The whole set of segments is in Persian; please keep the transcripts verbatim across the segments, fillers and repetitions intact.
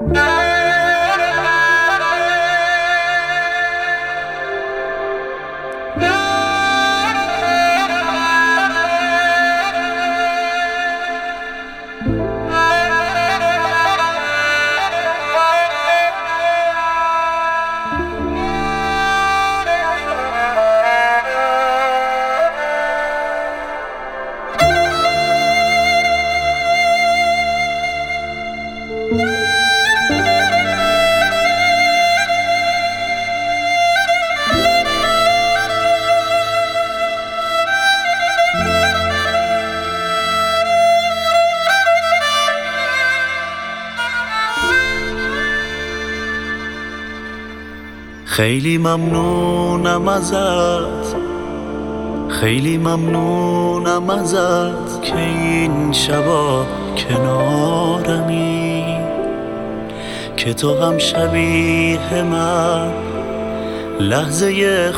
خیلی ممنونم ازت، خیلی ممنونم ازت که این شبا کنارمی، که تو هم شبیه من لحظه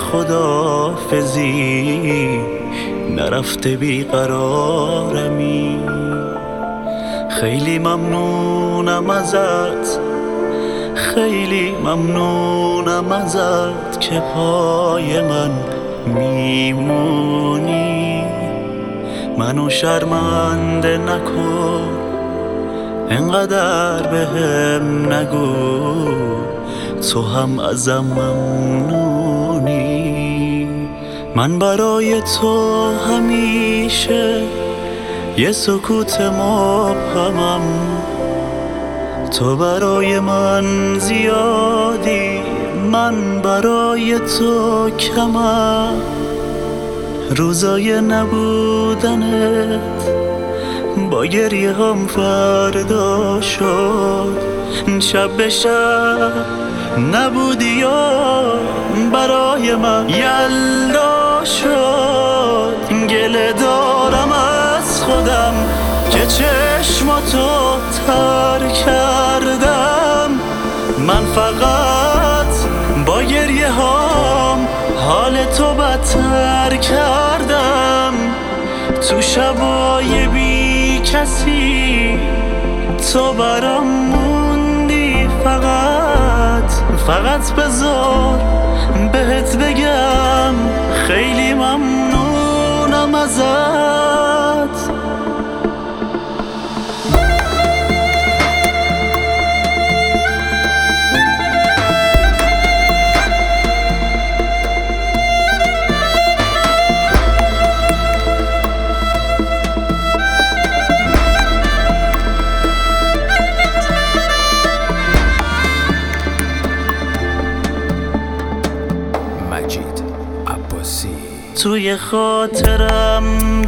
خداحافظی نرفته بیقرارمی. خیلی ممنونم ازت، خیلی ممنونم ازت که پای من میمونی. منو شرمنده نکن، انقدر بهم نگو تو هم ازم ممنونی. من برای تو همیشه یه سکوت مبهمم، تو برای من زیادی، من برای تو کمم. روزای نبودنت با گریه هم فردا شد، شب به شب نبودی یا برای من یلدا شد. گله دارم از خودم که چشماتو تر کردم، من فقط با گریه هام حال تو بدتر کردم. تو شبای بی کسی تو برام موندی، فقط فقط بذار بهت بگم خیلی ممنونم ازت. توی خاطرم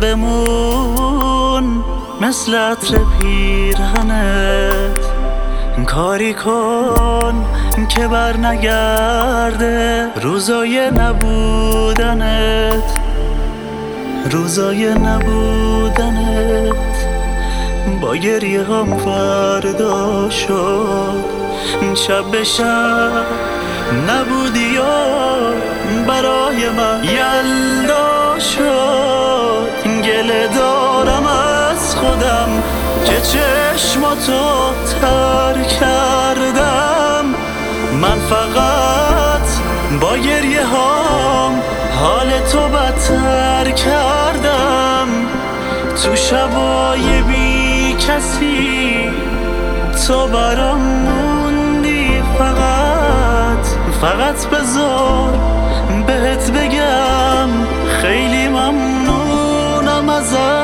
بمون مثل عطر پیرهنت، کاری کن که بر نگرده روزای نبودنت، روزای نبودنت. با گریه هم فردا شد، شب به شب نبودی یا برای من یلدا شد. گله دارم از خودم که چشماتو تر کردم، من فقط با گریه هام حال تو بدتر کردم. تو شبای بی کسی تو برام موندی، فقط فقط بذار بهت بگم خیلی ممنونم ازت.